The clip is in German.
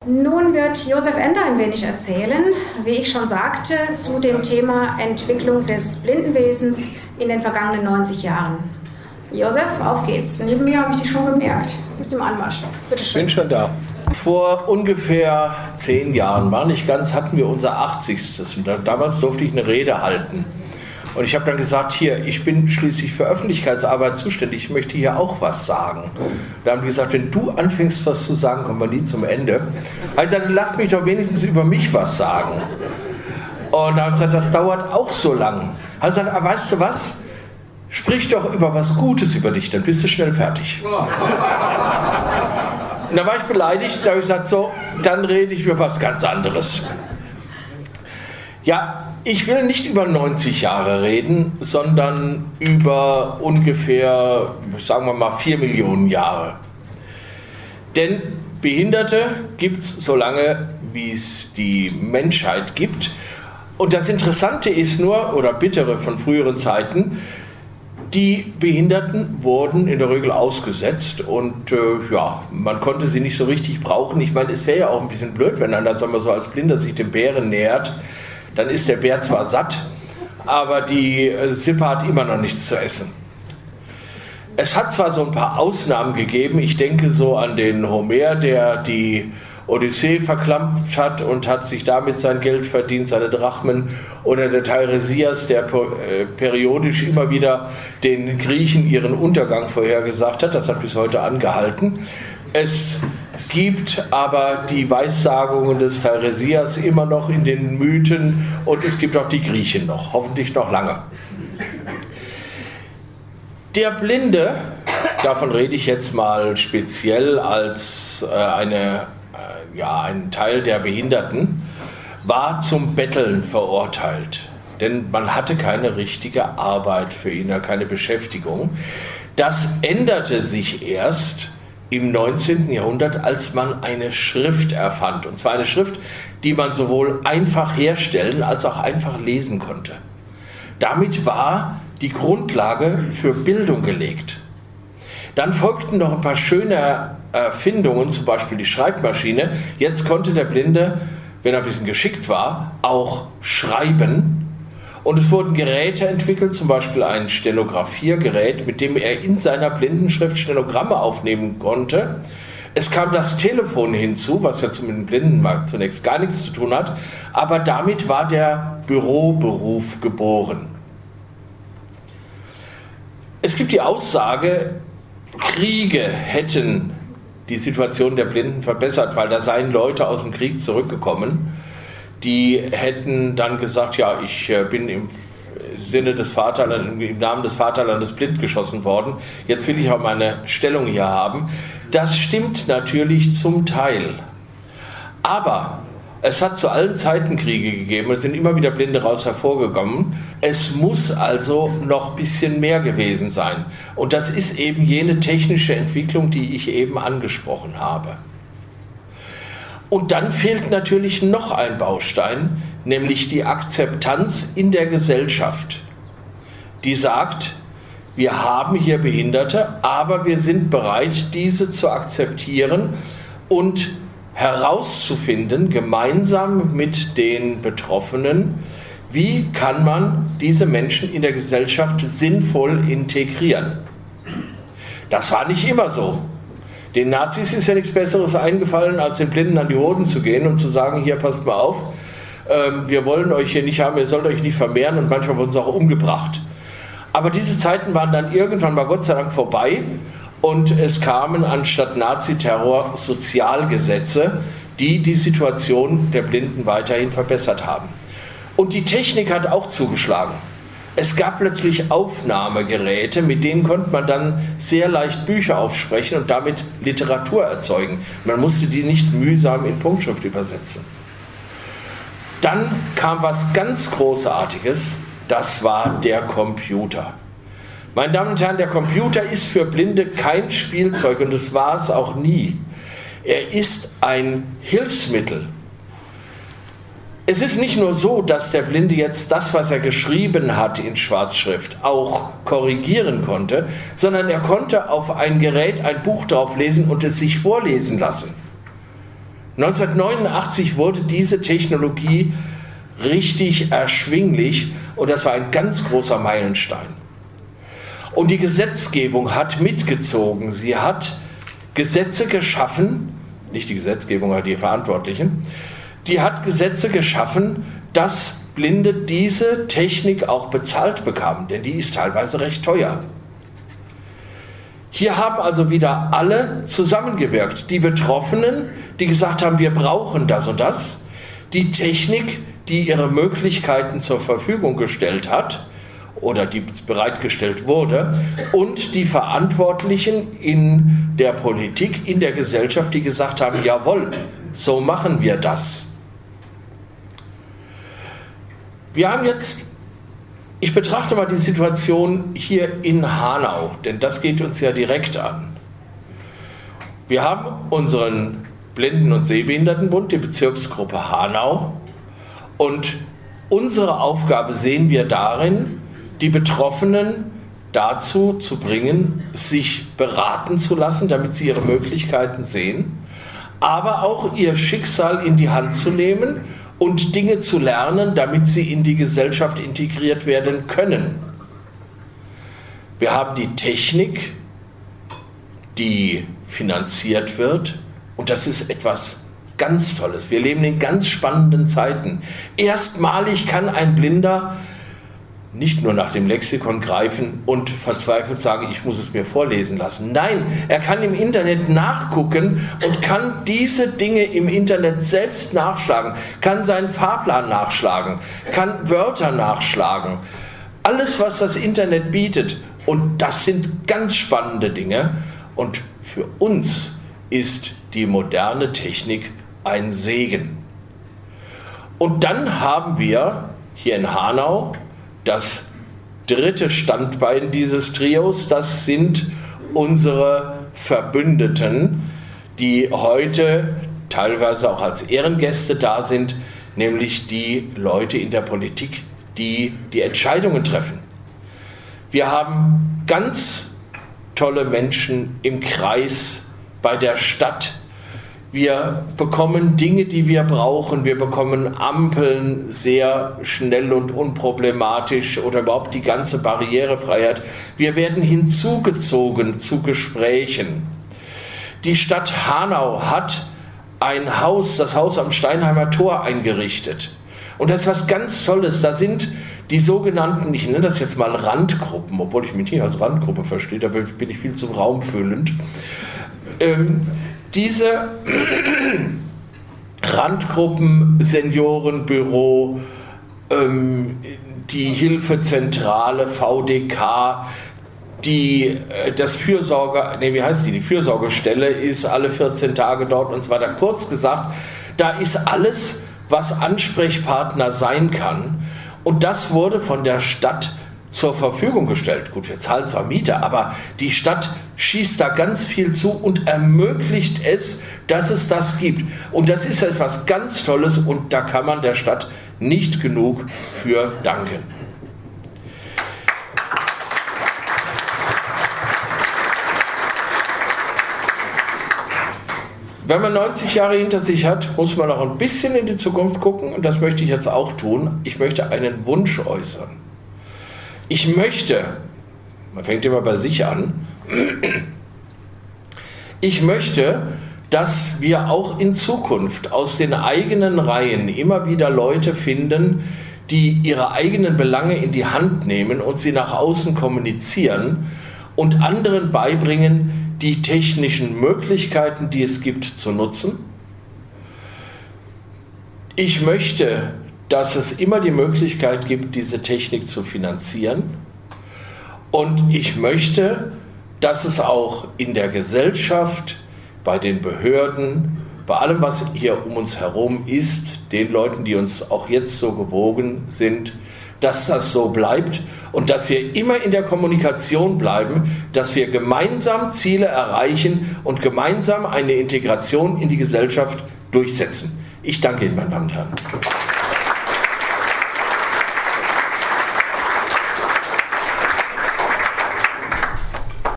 Nun wird Josef Ender ein wenig erzählen, wie ich schon sagte, zu dem Thema Entwicklung des Blindenwesens in den vergangenen 90 Jahren. Josef, auf geht's. Neben mir habe ich dich schon bemerkt. Bist im Anmarsch. Bitte schön. Ich bin schon da. Vor ungefähr 10 Jahren, war nicht ganz, hatten wir unser 80. Und damals durfte ich eine Rede halten. Und ich habe dann gesagt, hier, ich bin schließlich für Öffentlichkeitsarbeit zuständig, ich möchte hier auch was sagen. Da haben die gesagt, wenn du anfängst, was zu sagen, kommen wir nie zum Ende. Also dann lass mich doch wenigstens über mich was sagen. Und da habe ich gesagt, das dauert auch so lang. Also dann, weißt du was? Sprich doch über was Gutes über dich, dann bist du schnell fertig. Und da war ich beleidigt, da habe ich gesagt, so, dann rede ich über was ganz anderes. Ja, ich will nicht über 90 Jahre reden, sondern über ungefähr, sagen wir mal, 4 Millionen Jahre. Denn Behinderte gibt es so lange, wie es die Menschheit gibt. Und das Interessante ist nur, oder bittere von früheren Zeiten, die Behinderten wurden in der Regel ausgesetzt und man konnte sie nicht so richtig brauchen. Ich meine, es wäre ja auch ein bisschen blöd, wenn dann, sagen wir so, als Blinder sich dem Bären nähert. Dann ist der Bär zwar satt, aber die Sippe hat immer noch nichts zu essen. Es hat zwar so ein paar Ausnahmen gegeben, ich denke so an den Homer, der die Odyssee verklampft hat und hat sich damit sein Geld verdient, seine Drachmen, oder der Teiresias, der periodisch immer wieder den Griechen ihren Untergang vorhergesagt hat, das hat bis heute angehalten. Es gibt aber die Weissagungen des Teiresias immer noch in den Mythen und es gibt auch die Griechen noch, hoffentlich noch lange. Der Blinde, davon rede ich jetzt mal speziell als ein Teil der Behinderten, war zum Betteln verurteilt. Denn man hatte keine richtige Arbeit für ihn, keine Beschäftigung. Das änderte sich erst im 19. Jahrhundert, als man eine Schrift erfand. Und zwar eine Schrift, die man sowohl einfach herstellen als auch einfach lesen konnte. Damit war die Grundlage für Bildung gelegt. Dann folgten noch ein paar schöne Erfindungen, zum Beispiel die Schreibmaschine. Jetzt konnte der Blinde, wenn er ein bisschen geschickt war, auch schreiben. Und es wurden Geräte entwickelt, zum Beispiel ein Stenografiergerät, mit dem er in seiner Blindenschrift Stenogramme aufnehmen konnte. Es kam das Telefon hinzu, was ja mit dem Blindenmarkt zunächst gar nichts zu tun hat, aber damit war der Büroberuf geboren. Es gibt die Aussage, Kriege hätten die Situation der Blinden verbessert, weil da seien Leute aus dem Krieg zurückgekommen, die hätten dann gesagt, ja, ich bin im Sinne des Vaterlandes, im Namen des Vaterlandes blind geschossen worden, jetzt will ich auch meine Stellung hier haben. Das stimmt natürlich zum Teil. Aber es hat zu allen Zeiten Kriege gegeben, es sind immer wieder Blinde raus hervorgekommen. Es muss also noch ein bisschen mehr gewesen sein. Und das ist eben jene technische Entwicklung, die ich eben angesprochen habe. Und dann fehlt natürlich noch ein Baustein, nämlich die Akzeptanz in der Gesellschaft, die sagt, wir haben hier Behinderte, aber wir sind bereit, diese zu akzeptieren und herauszufinden, gemeinsam mit den Betroffenen, wie kann man diese Menschen in der Gesellschaft sinnvoll integrieren. Das war nicht immer so. Den Nazis ist ja nichts Besseres eingefallen, als den Blinden an die Hoden zu gehen und zu sagen, hier, passt mal auf, wir wollen euch hier nicht haben, ihr sollt euch nicht vermehren, und manchmal wurden sie auch umgebracht. Aber diese Zeiten waren dann irgendwann mal Gott sei Dank vorbei und es kamen anstatt Nazi-Terror Sozialgesetze, die die Situation der Blinden weiterhin verbessert haben. Und die Technik hat auch zugeschlagen. Es gab plötzlich Aufnahmegeräte, mit denen konnte man dann sehr leicht Bücher aufsprechen und damit Literatur erzeugen. Man musste die nicht mühsam in Punktschrift übersetzen. Dann kam was ganz Großartiges, das war der Computer. Meine Damen und Herren, der Computer ist für Blinde kein Spielzeug und das war es auch nie. Er ist ein Hilfsmittel. Es ist nicht nur so, dass der Blinde jetzt das, was er geschrieben hat in Schwarzschrift, auch korrigieren konnte, sondern er konnte auf ein Gerät ein Buch drauf lesen und es sich vorlesen lassen. 1989 wurde diese Technologie richtig erschwinglich und das war ein ganz großer Meilenstein. Und die Gesetzgebung hat mitgezogen. Sie hat Gesetze geschaffen, nicht die Gesetzgebung, aber die Verantwortlichen, die hat Gesetze geschaffen, dass Blinde diese Technik auch bezahlt bekamen, denn die ist teilweise recht teuer. Hier haben also wieder alle zusammengewirkt. Die Betroffenen, die gesagt haben, wir brauchen das und das, die Technik, die ihre Möglichkeiten zur Verfügung gestellt hat oder die bereitgestellt wurde, und die Verantwortlichen in der Politik, in der Gesellschaft, die gesagt haben, jawohl, so machen wir das. Wir haben jetzt, ich betrachte mal die Situation hier in Hanau, denn das geht uns ja direkt an. Wir haben unseren Blinden- und Sehbehindertenbund, die Bezirksgruppe Hanau, und unsere Aufgabe sehen wir darin, die Betroffenen dazu zu bringen, sich beraten zu lassen, damit sie ihre Möglichkeiten sehen, aber auch ihr Schicksal in die Hand zu nehmen und Dinge zu lernen, damit sie in die Gesellschaft integriert werden können. Wir haben die Technik, die finanziert wird, und das ist etwas ganz Tolles. Wir leben in ganz spannenden Zeiten. Erstmalig kann ein Blinder nicht nur nach dem Lexikon greifen und verzweifelt sagen, ich muss es mir vorlesen lassen. Nein, er kann im Internet nachgucken und kann diese Dinge im Internet selbst nachschlagen, kann seinen Fahrplan nachschlagen, kann Wörter nachschlagen. Alles, was das Internet bietet. Und das sind ganz spannende Dinge. Und für uns ist die moderne Technik ein Segen. Und dann haben wir hier in Hanau das dritte Standbein dieses Trios. Das sind unsere Verbündeten, die heute teilweise auch als Ehrengäste da sind, nämlich die Leute in der Politik, die die Entscheidungen treffen. Wir haben ganz tolle Menschen im Kreis, bei der Stadt. Wir bekommen Dinge, die wir brauchen. Wir bekommen Ampeln sehr schnell und unproblematisch oder überhaupt die ganze Barrierefreiheit. Wir werden hinzugezogen zu Gesprächen. Die Stadt Hanau hat ein Haus, das Haus am Steinheimer Tor, eingerichtet. Und das ist was ganz Tolles. Da sind die sogenannten, ich nenne das jetzt mal Randgruppen, obwohl ich mich nicht als Randgruppe verstehe, da bin ich viel zu raumfüllend. Diese Randgruppen, Seniorenbüro, die Hilfezentrale, VDK, die Fürsorgestelle ist alle 14 Tage dort und so weiter. Kurz gesagt, da ist alles, was Ansprechpartner sein kann. Und das wurde von der Stadt zur Verfügung gestellt. Gut, wir zahlen zwar Miete, aber die Stadt schießt da ganz viel zu und ermöglicht es, dass es das gibt. Und das ist etwas ganz Tolles und da kann man der Stadt nicht genug für danken. Wenn man 90 Jahre hinter sich hat, muss man auch ein bisschen in die Zukunft gucken und das möchte ich jetzt auch tun. Ich möchte einen Wunsch äußern. Ich möchte, man fängt immer bei sich an, ich möchte, dass wir auch in Zukunft aus den eigenen Reihen immer wieder Leute finden, die ihre eigenen Belange in die Hand nehmen und sie nach außen kommunizieren und anderen beibringen, die technischen Möglichkeiten, die es gibt, zu nutzen. Ich möchte, dass es immer die Möglichkeit gibt, diese Technik zu finanzieren. Und ich möchte, dass es auch in der Gesellschaft, bei den Behörden, bei allem, was hier um uns herum ist, den Leuten, die uns auch jetzt so gewogen sind, dass das so bleibt und dass wir immer in der Kommunikation bleiben, dass wir gemeinsam Ziele erreichen und gemeinsam eine Integration in die Gesellschaft durchsetzen. Ich danke Ihnen, meine Damen und Herren.